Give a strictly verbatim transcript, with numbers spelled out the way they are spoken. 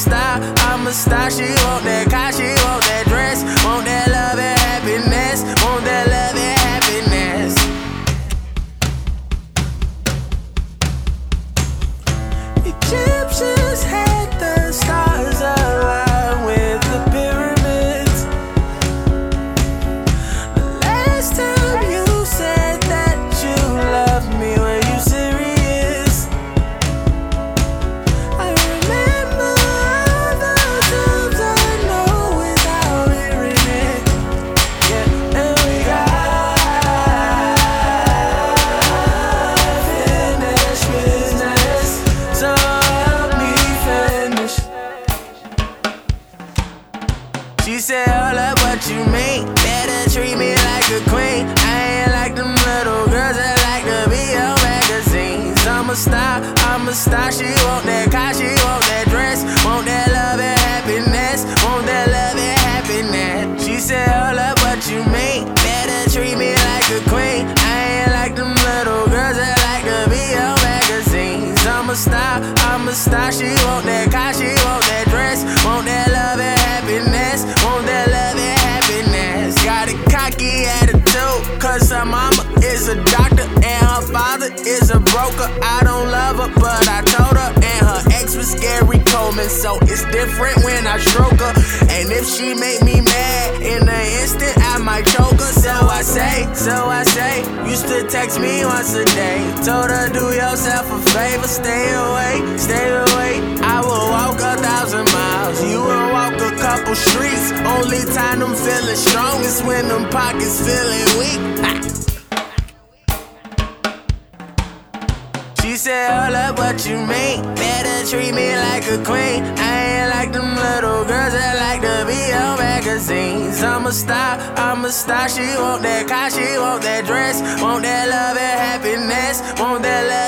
star, I'm a star. She want that car, she want that dress, want that love and happiness, want that love and happiness. Egyptians had the stars align with the pyramids. The last time you said that you loved me, were you serious? I remember all the times I know without hearing it. Yeah, and we got finished business. So she said, hold up, what you mean? Better treat me like a queen. I ain't like them little girls that like to be on magazines. I'm a star, I'm a star. She want that car, she want that dress, want that love and happiness, want that love and happiness. She said, hold up, what you mean? Better treat me like a queen. I ain't like them little girls that like to be on magazines. I'm a star, I'm a star. She want that car, she want that dress, want that love and happiness, want that love and happiness. Got a cocky attitude, cause her mama is a doctor and her father is a broker. I don't love her, but I told her, and her ex was Gary Coleman, so it's different when I stroke her. And if she make me mad in an instant, I might choke her. So I say, so I say, used to text me once a day. Told her, do yourself a favor, stay away, stay away. I will walk a thousand miles, you will walk a couple streets. Only time I'm feeling strong is when them pockets feeling weak. Ha. She said, hold up, what you mean? Better treat me like a queen. I ain't like them little girls that like to be on magazines. I'm a star, I'm a star. She want that car, she want that dress, want that love and happiness, want that love